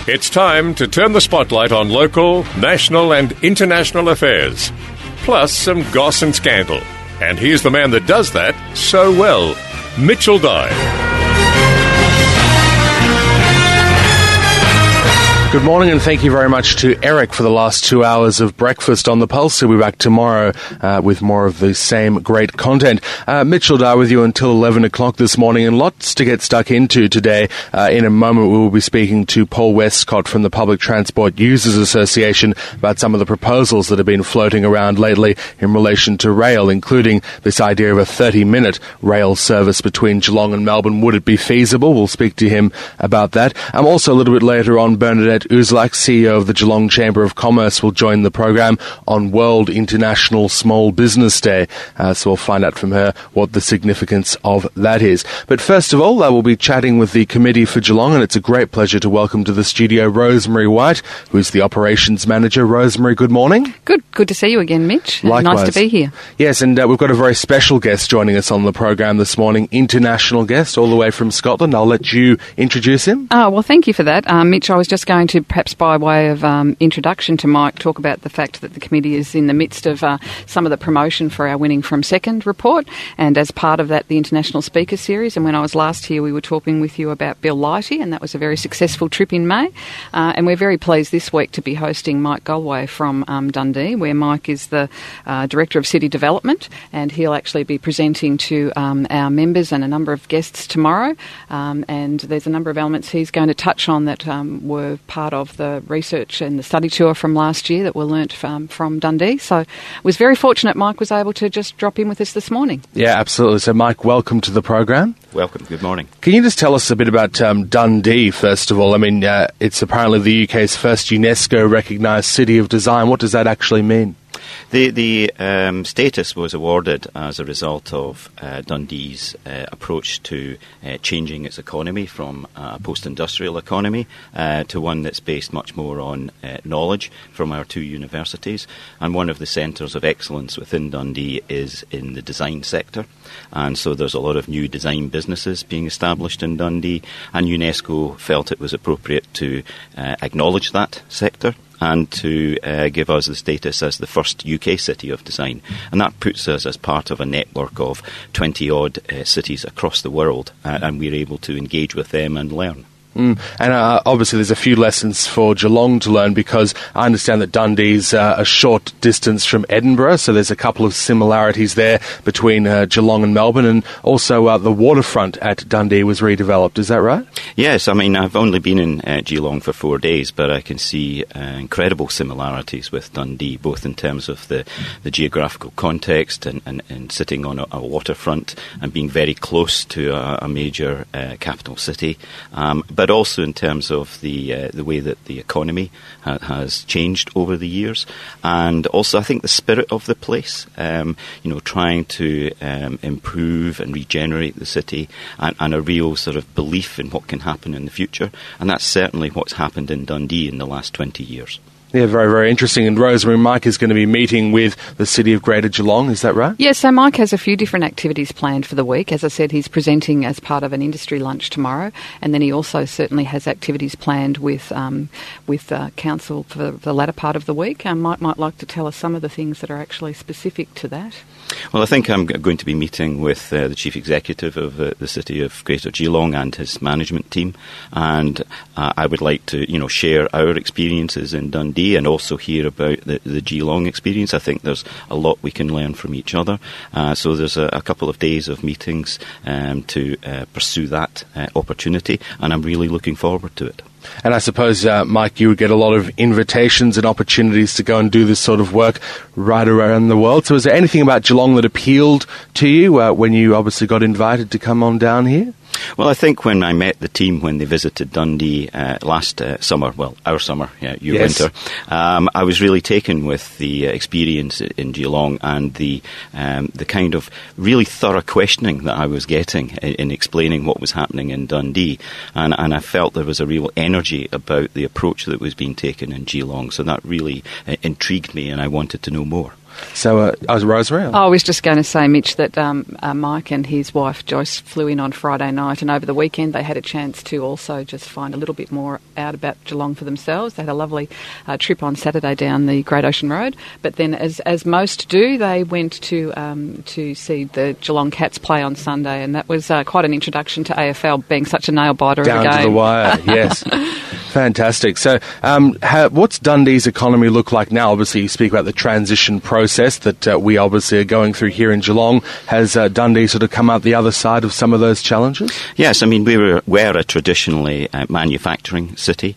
It's time to turn the spotlight on local, national and international affairs, plus some goss and scandal. And here's the man that does that so well, Mitchell Dye. Good morning, and thank you very much to Eric for the last 2 hours of breakfast on the Pulse. We'll be back tomorrow with more of the same great content. Mitchell Dye with you until 11 o'clock this morning, and lots to get stuck into today. In a moment, we will be speaking to Paul Westcott from the Public Transport Users Association about some of the proposals that have been floating around lately in relation to rail, including this idea of a 30-minute rail service between Geelong and Melbourne. Would it be feasible? We'll speak to him about that. Also, a little bit later on, Bernadette Uzlak, CEO of the Geelong Chamber of Commerce, will join the program on World International Small Business Day. So we'll find out from her what the significance of that is. But first of all, we'll be chatting with the Committee for Geelong, and it's a great pleasure to welcome to the studio Rosemary White, who's the Operations Manager. Rosemary, good morning. Good to see you again, Mitch. Likewise. Nice to be here. Yes, and we've got a very special guest joining us on the program this morning, international guest all the way from Scotland. I'll let you introduce him. Well, thank you for that. Mitch, I was just going to, perhaps by way of introduction to Mike, talk about the fact that the committee is in the midst of some of the promotion for our Winning from Second report, and as part of that, the International Speaker Series. And when I was last here, we were talking with you about Bill Lighty, and that was a very successful trip in May. And we're very pleased this week to be hosting Mike Galway from Dundee, where Mike is the Director of City Development, and he'll actually be presenting to our members and a number of guests tomorrow. And there's a number of elements he's going to touch on that were part of the research and the study tour from last year that were learnt from Dundee. So I was very fortunate Mike was able to just drop in with us this morning. Yeah, absolutely. So Mike, welcome to the program. Welcome. Good morning. Can you just tell us a bit about Dundee, first of all? I mean, it's apparently the UK's first UNESCO-recognised city of design. What does that actually mean? The status was awarded as a result of Dundee's approach to changing its economy from a post-industrial economy to one that's based much more on knowledge from our two universities. And one of the centres of excellence within Dundee is in the design sector. And so there's a lot of new design businesses being established in Dundee, and UNESCO felt it was appropriate to acknowledge that sector and to give us the status as the first UK city of design. And that puts us as part of a network of 20-odd cities across the world, and we're able to engage with them and learn. And obviously there's a few lessons for Geelong to learn, because I understand that Dundee's a short distance from Edinburgh, so there's a couple of similarities there between Geelong and Melbourne, and also the waterfront at Dundee was redeveloped. Is that right? Yes, I mean, I've only been in Geelong for 4 days, but I can see incredible similarities with Dundee, both in terms of the geographical context and sitting on a waterfront and being very close to a major capital city, but also in terms of the way that the economy has changed over the years, and also I think the spirit of the place, trying to improve and regenerate the city, and a real sort of belief in what can happen in the future, and that's certainly what's happened in Dundee in the last 20 years. Yeah, very, very interesting. And Rosemary, Mike is going to be meeting with the City of Greater Geelong, is that right? Yes, so Mike has a few different activities planned for the week. As I said, he's presenting as part of an industry lunch tomorrow, and then he also certainly has activities planned with Council for the latter part of the week. Mike might like to tell us some of the things that are actually specific to that. Well, I think I'm going to be meeting with the Chief Executive of the City of Greater Geelong and his management team, and I would like to, share our experiences in Dundee and also hear about the Geelong experience. I think there's a lot we can learn from each other. So there's a couple of days of meetings to pursue that opportunity, and I'm really looking forward to it. And I suppose, Mike, you would get a lot of invitations and opportunities to go and do this sort of work right around the world. So is there anything about Geelong that appealed to you when you obviously got invited to come on down here? Well, I think when I met the team when they visited Dundee last summer, our summer, your yes. winter, I was really taken with the experience in Geelong and the kind of really thorough questioning that I was getting in explaining what was happening in Dundee. And I felt there was a real energy about the approach that was being taken in Geelong. So that really intrigued me, and I wanted to know more. So, Rosemary? I was just going to say, Mitch, that Mike and his wife Joyce flew in on Friday night, and over the weekend they had a chance to also just find a little bit more out about Geelong for themselves. They had a lovely trip on Saturday down the Great Ocean Road, but then, as most do, they went to see the Geelong Cats play on Sunday, and that was quite an introduction to AFL, being such a nail-biter of a game. Down to the wire, yes. Fantastic. So what's Dundee's economy look like now? Obviously, you speak about the transition process that we obviously are going through here in Geelong. Has Dundee sort of come out the other side of some of those challenges? Yes, I mean, we're a traditionally manufacturing city,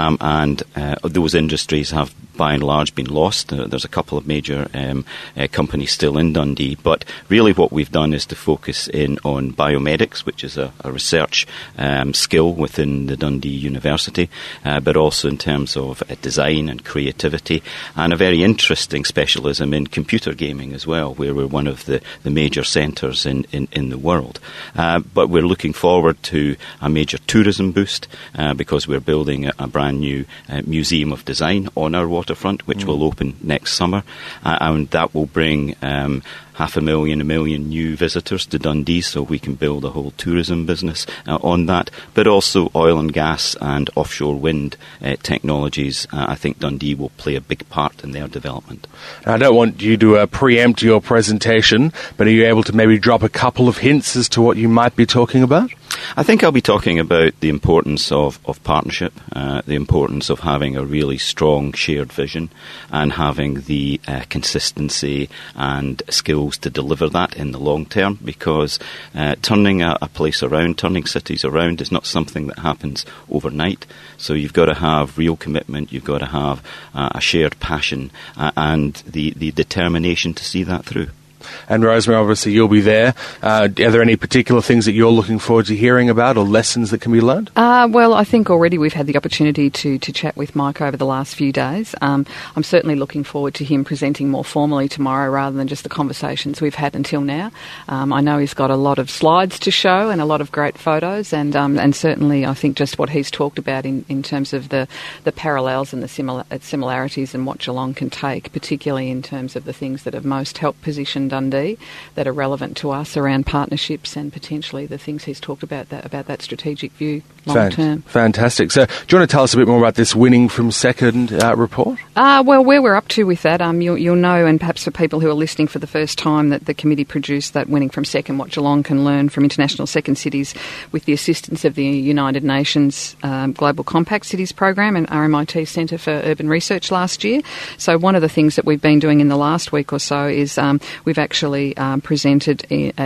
and those industries have by and large been lost. There's a couple of major companies still in Dundee, but really what we've done is to focus in on biomedics, which is a research skill within the Dundee University, but also in terms of design and creativity, and a very interesting specialism in computer gaming as well, where we're one of the major centres in the world. But we're looking forward to a major tourism boost because we're building a brand new museum of design on our waterfront, which will open next summer, and that will bring 500,000, 1 million new visitors to Dundee, so we can build a whole tourism business on that. But also oil and gas and offshore wind technologies. I think Dundee will play a big part in their development. I don't want you to preempt your presentation, but are you able to maybe drop a couple of hints as to what you might be talking about? I think I'll be talking about the importance of partnership, the importance of having a really strong shared vision and having the consistency and skills to deliver that in the long term, because turning a place around, turning cities around is not something that happens overnight. So you've got to have real commitment, you've got to have a shared passion and the determination to see that through. And Rosemary, obviously you'll be there. Are there any particular things that you're looking forward to hearing about or lessons that can be learned? Well, I think already we've had the opportunity to chat with Mike over the last few days. I'm certainly looking forward to him presenting more formally tomorrow rather than just the conversations we've had until now. I know he's got a lot of slides to show and a lot of great photos, and certainly I think just what he's talked about in terms of the parallels and the similarities and what Geelong can take, particularly in terms of the things that have most helped position Dundee that are relevant to us around partnerships and potentially the things he's talked about that strategic view long term. Fantastic. So do you want to tell us a bit more about this winning from second report? Well, where we're up to with that, you'll know, and perhaps for people who are listening for the first time, that the committee produced that winning from second, what Geelong can learn from international second cities with the assistance of the United Nations Global Compact Cities Program and RMIT Centre for Urban Research last year. So one of the things that we've been doing in the last week or so is we've actually presented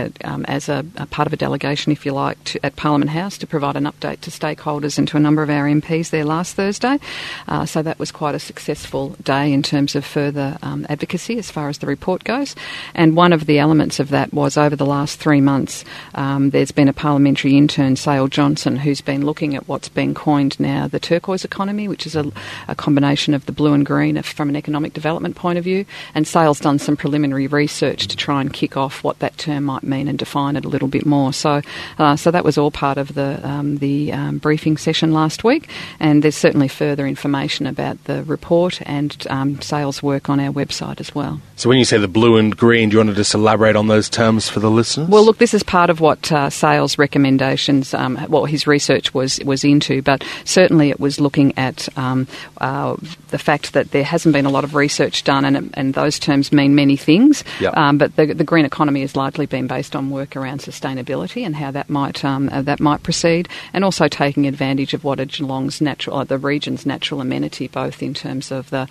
as a part of a delegation, if you like, at Parliament House to provide an update to stakeholders and to a number of our MPs there last Thursday. So that was quite a successful day in terms of further advocacy as far as the report goes. And one of the elements of that was over the last 3 months, there's been a parliamentary intern, Sale Johnson, who's been looking at what's been coined now the turquoise economy, which is a combination of the blue and green from an economic development point of view. And Sale's done some preliminary research to try and kick off what that term might mean and define it a little bit more. So that was all part of the briefing session last week, and there's certainly further information about the report and Sale's work on our website as well. So when you say the blue and green, do you want to just elaborate on those terms for the listeners? Well, look, this is part of what Sale's recommendations, what his research was into, but certainly it was looking at the fact that there hasn't been a lot of research done, and those terms mean many things. Yep. But the green economy has largely been based on work around sustainability and how that might proceed, and also taking advantage of what are Geelong's the region's natural amenity, both in terms of the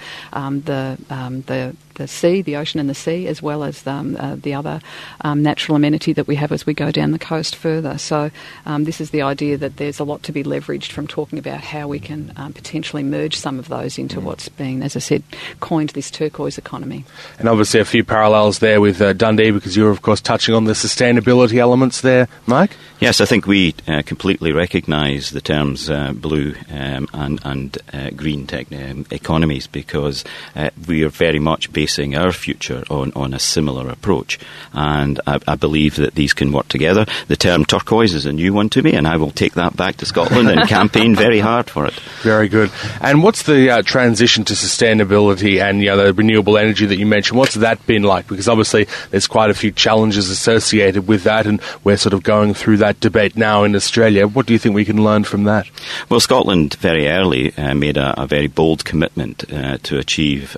sea, the ocean and the sea, as well as the other natural amenity that we have as we go down the coast further. So this is the idea that there's a lot to be leveraged from talking about how we can potentially merge some of those into what's been, as I said, coined this turquoise economy. And obviously a few parallels there with with Dundee, because you're, of course, touching on the sustainability elements there, Mike? Yes, I think we completely recognise the terms blue and green economies, because we are very much basing our future on a similar approach. And I believe that these can work together. The term turquoise is a new one to me, and I will take that back to Scotland and campaign very hard for it. Very good. And what's the transition to sustainability and the renewable energy that you mentioned? What's that been like? Because obviously there's quite a few challenges associated with that, and we're sort of going through that debate now in Australia. What do you think we can learn from that? Well, Scotland very early made a very bold commitment to achieve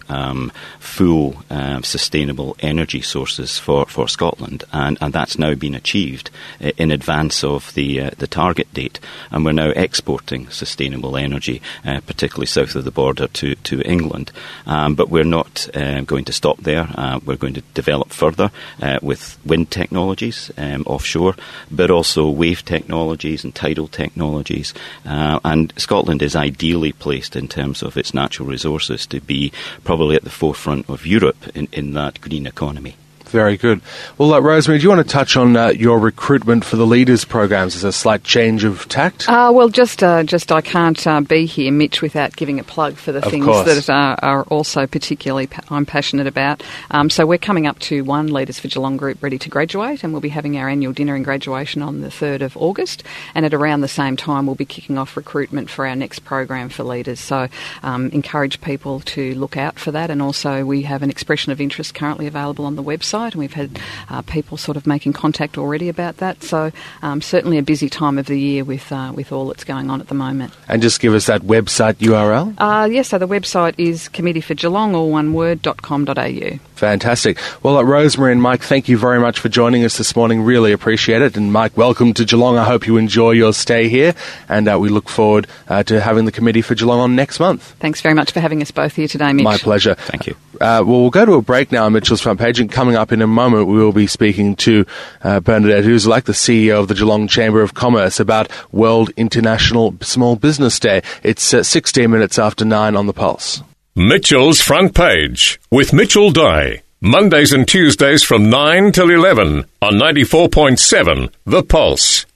full sustainable energy sources for Scotland, and that's now been achieved in advance of the target date, and we're now exporting sustainable energy, particularly south of the border to England. But we're not going to stop there. We're going to develop further with wind technologies offshore, but also wave technologies and tidal technologies. And Scotland is ideally placed in terms of its natural resources to be probably at the forefront of Europe in that green economy. Very good. Well, Rosemary, do you want to touch on your recruitment for the leaders programs as a slight change of tact? Well, just I can't be here, Mitch, without giving a plug for the things that are also particularly I'm passionate about. So we're coming up to one Leaders for Geelong group ready to graduate, and we'll be having our annual dinner and graduation on the 3rd of August. And at around the same time, we'll be kicking off recruitment for our next program for leaders. So encourage people to look out for that. And also we have an expression of interest currently available on the website, and we've had people sort of making contact already about that. So certainly a busy time of the year with all that's going on at the moment. And just give us that website URL. Yes, so the website is committeeforgeelong, all one word, .com.au. Fantastic. Well, Rosemary and Mike, thank you very much for joining us this morning. Really appreciate it. And Mike, welcome to Geelong. I hope you enjoy your stay here, and we look forward to having the Committee for Geelong on next month. Thanks very much for having us both here today, Mitch. My pleasure. Thank you. Well, we'll go to a break now on Mitchell's Front Page, and coming up in a moment we will be speaking to Bernadette Uzelak, the CEO of the Geelong Chamber of Commerce, about World International Small Business Day. It's 16 minutes after 9 on The Pulse. Mitchell's Front Page with Mitchell Dye. Mondays and Tuesdays from 9 till 11 on 94.7 The Pulse.